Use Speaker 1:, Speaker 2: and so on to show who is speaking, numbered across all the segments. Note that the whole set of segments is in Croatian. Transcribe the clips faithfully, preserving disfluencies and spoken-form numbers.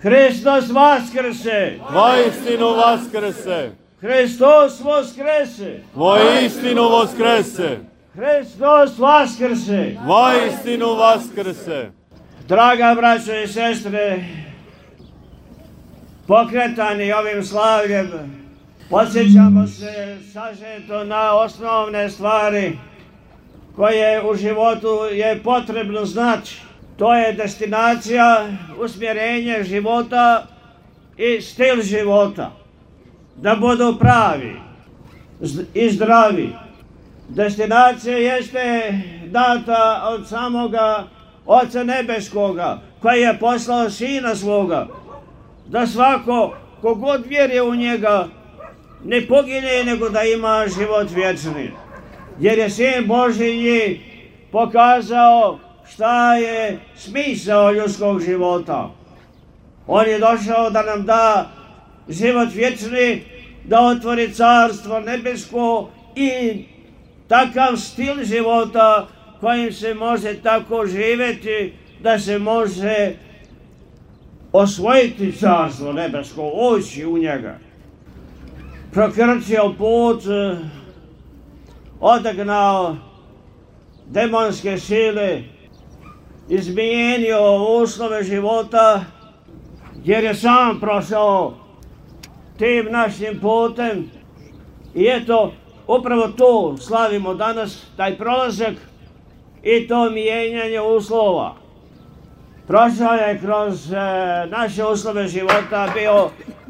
Speaker 1: Hristos vaskrse!
Speaker 2: Voistinu vaskrse!
Speaker 1: Hristos voskrese!
Speaker 2: Voistinu voskrese!
Speaker 1: Hristos vaskrse!
Speaker 2: Voistinu vaskrse!
Speaker 1: Draga braćo i sestre, pokretani ovim slavljem, podsjećamo se sažeto na osnovne stvari koje u životu je potrebno znati. To je destinacija, usmjerenje života i stil života. Da budu pravi i zdravi. Destinacija jeste data od samoga Oca Nebeskoga, koji je poslao Sina svoga, da svako kogod vjeruje u njega ne pogine, nego da ima život vječni. Jer je Sin Božji pokazao šta je smisao ljudskog života. On je došao da nam da život vječni, da otvori carstvo nebesko i takav stil života kojim se može tako živjeti da se može osvojiti carstvo nebesko, ući u njega. Prokrčio put, odagnao demonske sile, izmijenio uslove života, jer je sam prošao tim našim putem. I eto, upravo to slavimo danas, taj prolazak i to mijenjanje uslova. Prošao je kroz e, naše uslove života, bio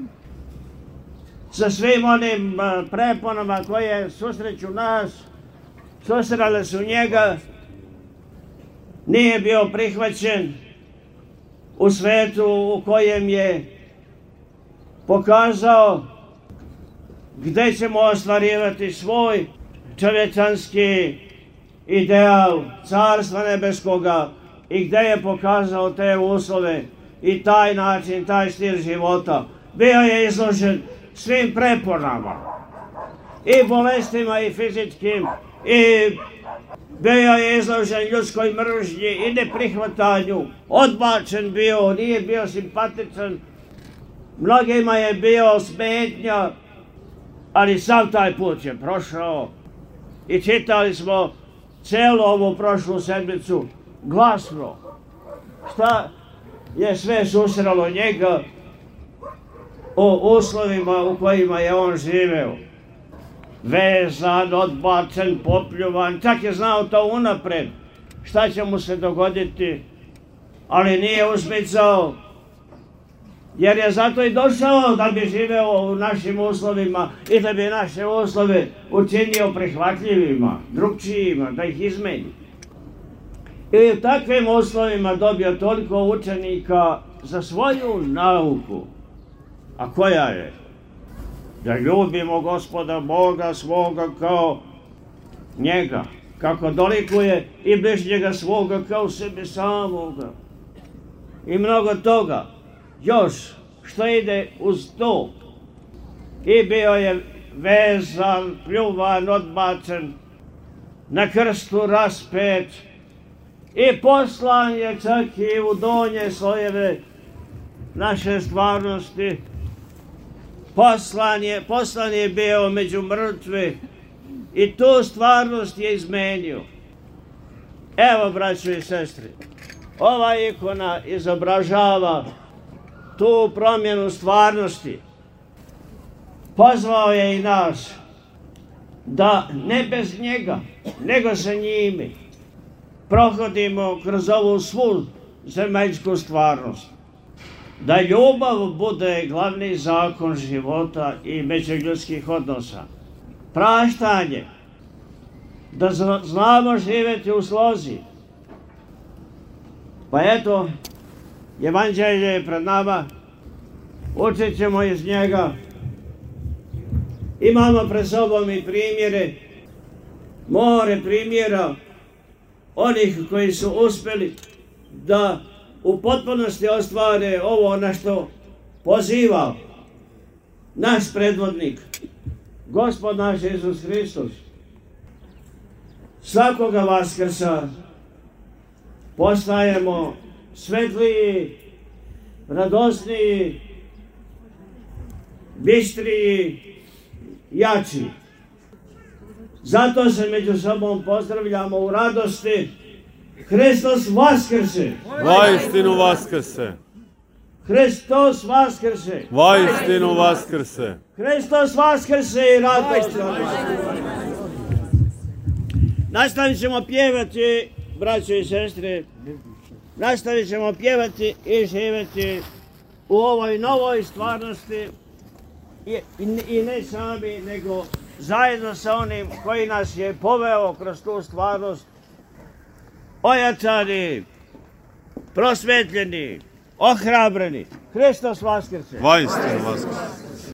Speaker 1: sa svim onim e, preponama koje susreću nas, susrele su njega, nije bio prihvaćen u svetu u kojem je pokazao gdje ćemo ostvarivati svoj čovječanski ideal carstva nebeskoga i gdje je pokazao te uslove i taj način, taj stil života. Bio je izložen svim preporama i bolestima i fizičkim i bio je izložen ljudskoj mržnji i neprihvatanju, odbačen bio, nije bio simpatičan, mnogima je bio smetnja, ali sav taj put je prošao i čitali smo cijelu ovu prošlu sedmicu glasno šta je sve susrelo njega o uslovima u kojima je on živeo. Vezan, odbačen, popljuvan, čak je znao to unapred šta će mu se dogoditi, ali nije usmicao, jer je zato i došao da bi živeo u našim uslovima i da bi naše uslove učinio prihvatljivima, drugčijima, da ih izmeni. I u takvim uslovima dobio toliko učenika za svoju nauku. A koja je? Da ljubimo Gospoda Boga svoga kao njega, kako dolikuje, i bližnjega svoga kao sebe samoga. I mnogo toga još što ide uz to. I bio je vezan, pljuvan, odbačen, na krstu raspet i poslan je čak i u donje slojeve naše stvarnosti. Poslan je, poslan je bio među mrtve i tu stvarnost je izmenio. Evo, braćo i sestre, ova ikona izobražava tu promjenu stvarnosti. Pozvao je i nas da ne bez njega, nego sa njime prohodimo kroz ovu svu zemaljsku stvarnost. Da ljubav bude glavni zakon života i međuljudskih odnosa. Praštanje. Da znamo živjeti u slozi. Pa eto, evanđelje je pred nama, učit ćemo iz njega. Imamo pred sobom i primjere, more primjera onih koji su uspjeli da u potpunosti ostvare ovo na što poziva naš predvodnik, Gospod naš Isus Hristos. Svakoga Vaskrsa postajemo svetliji radosniji, bistriji, jači. Zato se među sobom pozdravljamo u radosti. Hristos vaskrse!
Speaker 2: Vaistinu vaskrse!
Speaker 1: Hristos vaskrse!
Speaker 2: Vaistinu vaskrse!
Speaker 1: Hristos vaskrse i radost! Nastavit ćemo pjevati, braćo i sestre, nastavit ćemo pjevati i živjeti u ovoj novoj stvarnosti i, i, i ne sami, nego zajedno sa onim koji nas je poveo kroz tu stvarnost, ojačani, prosvetljeni, ohrabreni. Hristos vaskrse!
Speaker 2: Vaistinu vaskrse!